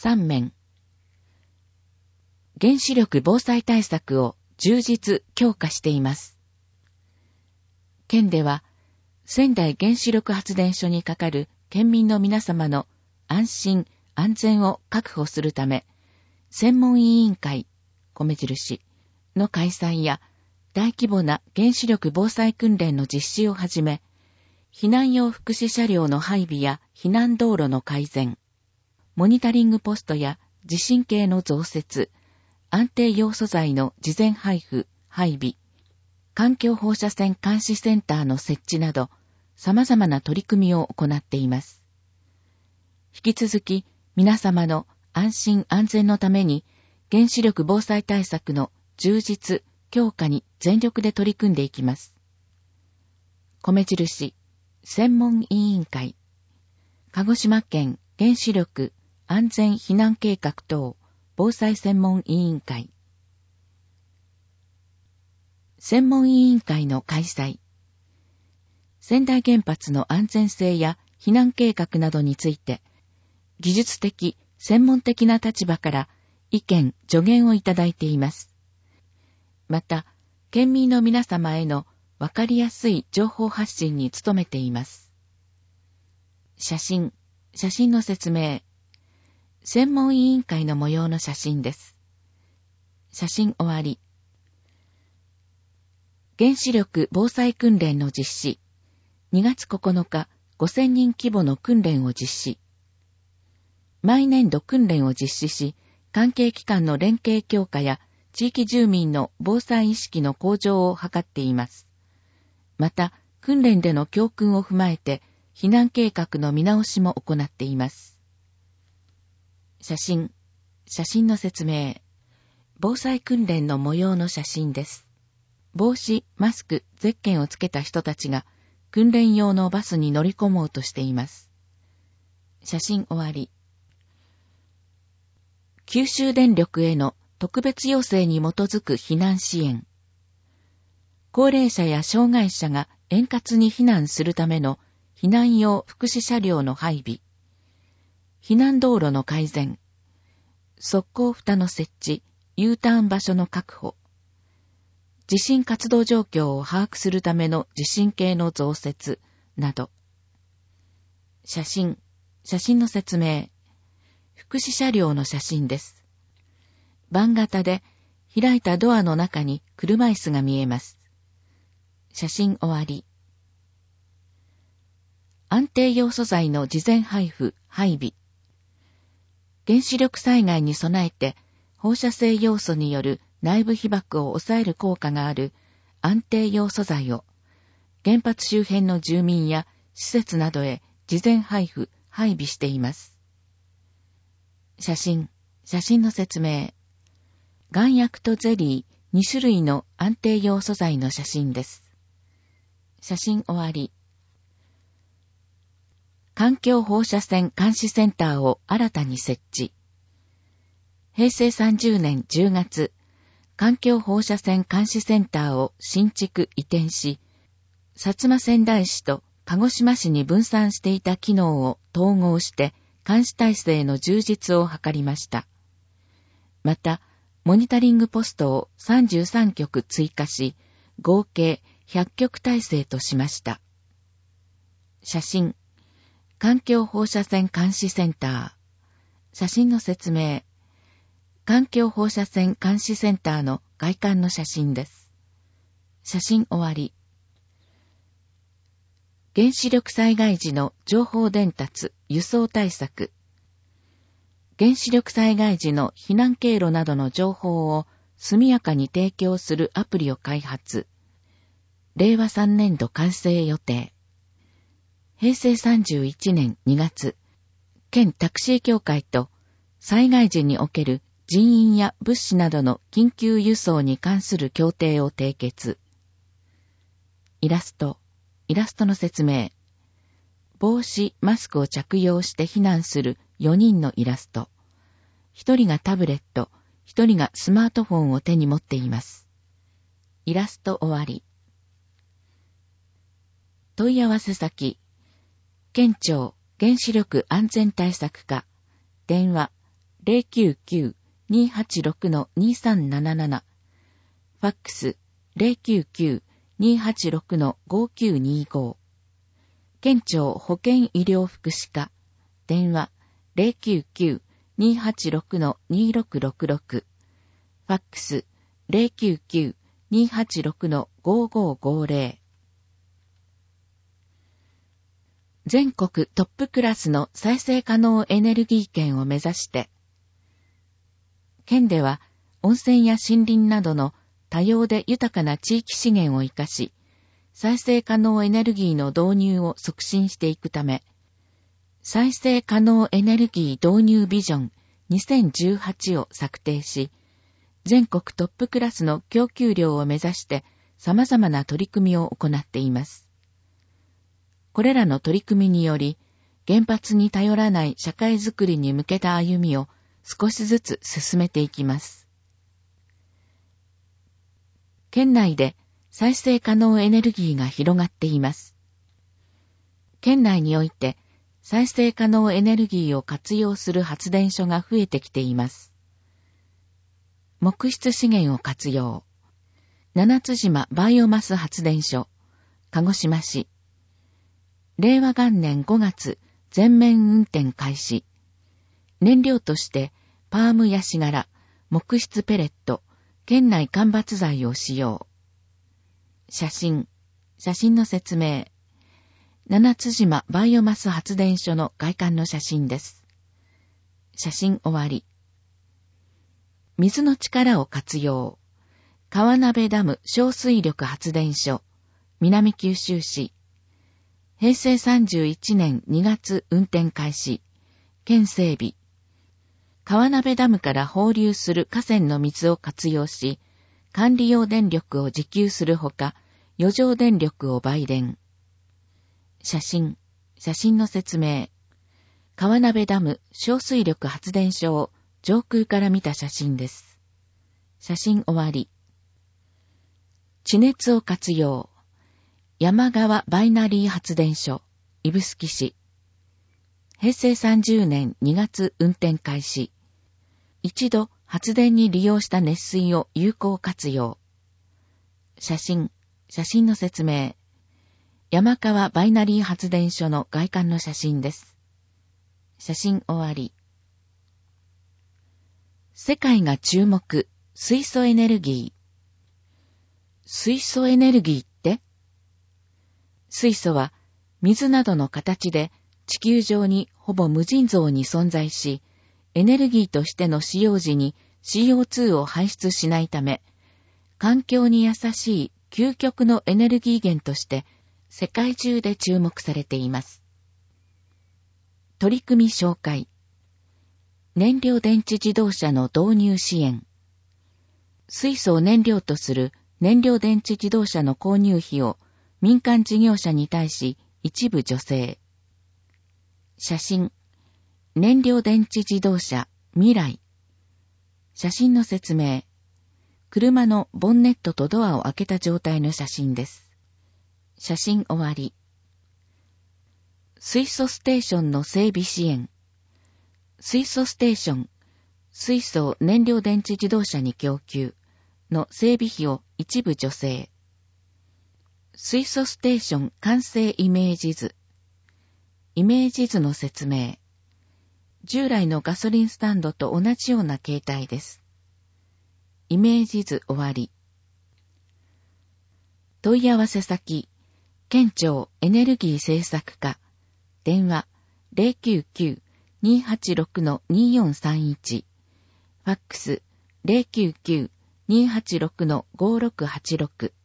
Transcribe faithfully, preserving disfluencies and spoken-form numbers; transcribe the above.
さん面。原子力防災対策を充実強化しています。県では、仙台原子力発電所にかかる県民の皆様の安心安全を確保するため、専門委員会、米印の開催や、大規模な原子力防災訓練の実施をはじめ、避難用福祉車両の配備や避難道路の改善、モニタリングポストや地震計の増設、安定要素材の事前配布、配備、環境放射線監視センターの設置など、様々な取り組みを行っています。引き続き、皆様の安心安全のために、原子力防災対策の充実、強化に全力で取り組んでいきます。米印、専門委員会、鹿児島県原子力安全避難計画等防災専門委員会。専門委員会の開催。仙台原発の安全性や避難計画などについて、技術的、専門的な立場から意見、助言をいただいています。また、県民の皆様へのわかりやすい情報発信に努めています。写真、写真の説明。専門委員会の模様の写真です。写真終わり。原子力防災訓練の実施。にがつここのか、ごせんにん規模の訓練を実施。毎年度訓練を実施し、関係機関の連携強化や地域住民の防災意識の向上を図っています。また、訓練での教訓を踏まえて、避難計画の見直しも行っています。写真、写真の説明。防災訓練の模様の写真です。帽子、マスク、ゼッケンをつけた人たちが、訓練用のバスに乗り込もうとしています。写真終わり。九州電力への特別要請に基づく避難支援。高齢者や障害者が円滑に避難するための避難用福祉車両の配備。避難道路の改善。側溝蓋の設置、U ターン場所の確保。地震活動状況を把握するための地震計の増設など。写真、写真の説明。福祉車両の写真です。バン型で開いたドアの中に車椅子が見えます。写真終わり。安定要素材の事前配布、配備。原子力災害に備えて放射性要素による内部被曝を抑える効果がある安定要素材を原発周辺の住民や施設などへ事前配布、配備しています。写真、写真の説明。岩薬とゼリーに種類の安定要素材の写真です。写真終わり。環境放射線監視センターを新たに設置。へいせいさんじゅうねんじゅうがつ、環境放射線監視センターを新築移転し、薩摩川内市と鹿児島市に分散していた機能を統合して監視体制の充実を図りました。また、モニタリングポストをさんじゅうさんきょく追加し、合計ひゃっきょく体制としました。写真、環境放射線監視センター。写真の説明。環境放射線監視センターの外観の写真です。写真終わり。原子力災害時の情報伝達、輸送対策。原子力災害時の避難経路などの情報を速やかに提供するアプリを開発。れいわさんねんど完成予定。へいせいさんじゅういちねんにがつ、県タクシー協会と災害時における人員や物資などの緊急輸送に関する協定を締結。イラスト、イラストの説明。帽子、マスクを着用して避難するよにんのイラスト。ひとりがタブレット、ひとりがスマートフォンを手に持っています。イラスト終わり。問い合わせ先。県庁原子力安全対策課。電話ゼロきゅうきゅう にーはちろく にーさんなななな、ファックス ゼロきゅうきゅう にーはちろく ごきゅうにーご、県庁保健医療福祉課、電話 ゼロきゅうきゅう にーはちろく にーろくろくろく、ファックス ゼロきゅうきゅう にーはちろく ごごごぜろ。全国トップクラスの再生可能エネルギー圏を目指して、県では温泉や森林などの多様で豊かな地域資源を生かし、再生可能エネルギーの導入を促進していくため、再生可能エネルギー導入ビジョンにせんじゅうはちを策定し、全国トップクラスの供給量を目指して様々な取り組みを行っています。これらの取り組みにより、原発に頼らない社会づくりに向けた歩みを少しずつ進めていきます。県内で再生可能エネルギーが広がっています。県内において再生可能エネルギーを活用する発電所が増えてきています。木質資源を活用。七津島バイオマス発電所、鹿児島市。れいわ元年ごがつ全面運転開始。燃料としてパームヤシ殻、木質ペレット、県内間伐材を使用。写真。写真の説明。七津島バイオマス発電所の外観の写真です。写真終わり。水の力を活用。川鍋ダム小水力発電所、南九州市。へいせいさんじゅういちねんにがつ運転開始。県整備。川鍋ダムから放流する河川の水を活用し、管理用電力を自給するほか、余剰電力を売電。写真。写真の説明。川鍋ダム小水力発電所を上空から見た写真です。写真終わり。地熱を活用。山川バイナリー発電所、指宿市。へいせいさんじゅうねんにがつ運転開始。一度発電に利用した熱水を有効活用。写真。写真の説明。山川バイナリー発電所の外観の写真です。写真終わり。世界が注目、水素エネルギー。水素エネルギーって？水素は水などの形で地球上にほぼ無尽蔵に存在し、エネルギーとしての使用時に シーオーツー を排出しないため、環境に優しい究極のエネルギー源として世界中で注目されています。取り組み紹介。燃料電池自動車の導入支援。水素を燃料とする燃料電池自動車の購入費を民間事業者に対し一部助成。写真。燃料電池自動車未来。写真の説明。車のボンネットとドアを開けた状態の写真です。写真終わり。水素ステーションの整備支援。水素ステーション、水素を燃料電池自動車に供給の整備費を一部助成。水素ステーション完成イメージ図。イメージ図の説明。従来のガソリンスタンドと同じような形態です。イメージ図終わり。問い合わせ先、県庁エネルギー政策課、電話 ゼロきゅうきゅう にーはちろく にーよんさんいち、ファックス ゼロきゅうきゅう にーはちろく ごろくはちろく。